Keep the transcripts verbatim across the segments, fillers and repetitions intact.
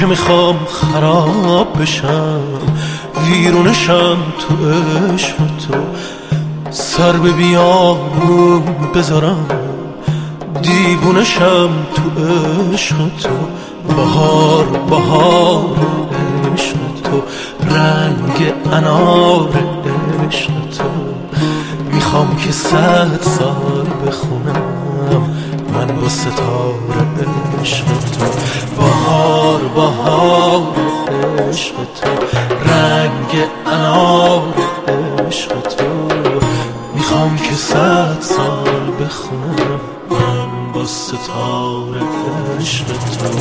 که میخوام خراب بشم، ویرونشم تو عشق تو، سر به بیابون بذارم، دیوونشم تو عشق تو. بهار بهار عشق تو، رنگ انار عشق تو، میخوام که صد سال بخونم من با ستاره عشق تو. بهار بهار عشق تو، رنگ انار عشق تو، میخوام که صد سال بخونم من با ستاره عشق تو.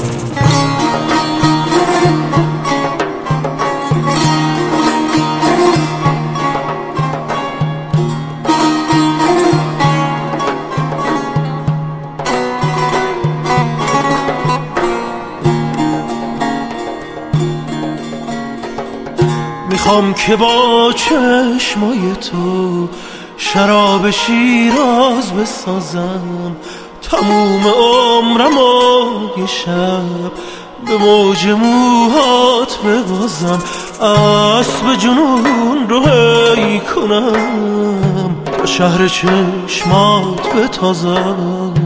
میخوام که با چشمای تو شراب شیراز بسازم، تموم عمرم و یه شب به موج موهات ببازم، اسب جنون رو هی کنم، با شهر چشمات بتازم.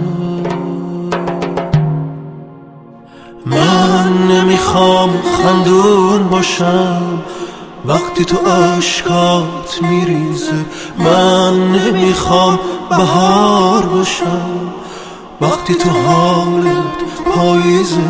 من نمیخوام خندون باشم وقتی تو اشکات میریزه، من نمیخوام بهار باشم وقتی تو حالت پاییزه.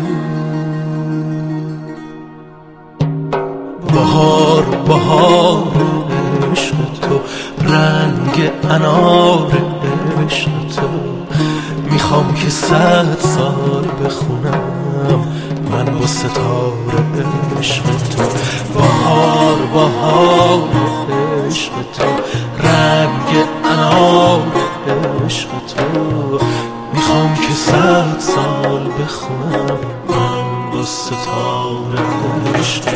بهار بهار عشق تو، رنگ انار عشق تو، میخوام که صد سال بخونم من با ستاره عشق تو. بهار بهار عشق تو، رنگ انار عشق تو، میخوام که صد سال بخونم من با ستاره عشق